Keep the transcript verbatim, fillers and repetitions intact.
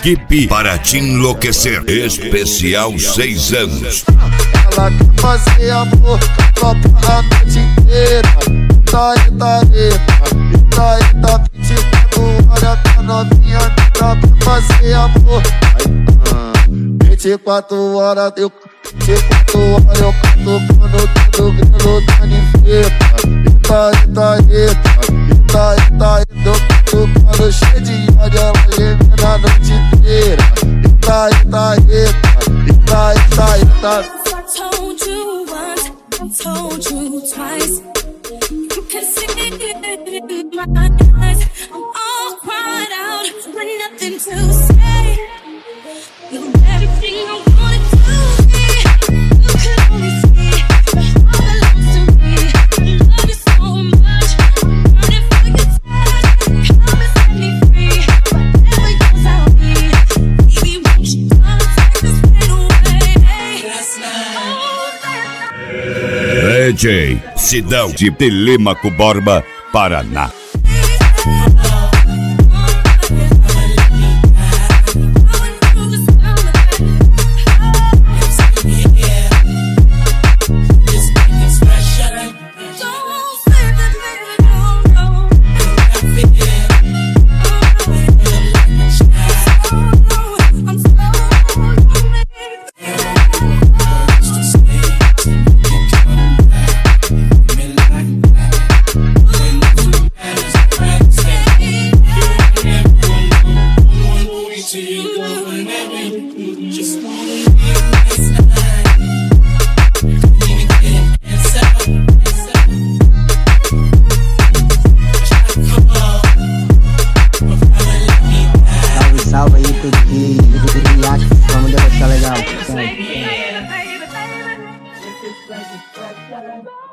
equipe para te enlouquecer. Especial seis anos. Ela quer fazer amor com a tropa a noite inteira. Tá, eita, eita, eita, eita, vinte e quatro horas com a novinha pra fazer amor. vinte e quatro horas eu, vinte e quatro horas eu canto quando todo grilo tá em feta. Eita, eita, eita, eita, eita, eu canto quando cheio de ódio, ela geme na noite inteira. Eita, eita, eita, eita, eita, eita. I told you once, I told you twice. You can see it in my eyes. I'm all cried out with nothing to say. You're everything I wanted to be. You could only see the heart belongs to me. I love you so much, I'm burning for your touch. Come and set me free, whatever yours I'll be. Baby, won't you come and take this pain away? Last night. D J Sidão de Telêmaco Borba, Paraná. Salve aí tudo que acha que vamos deixar legal.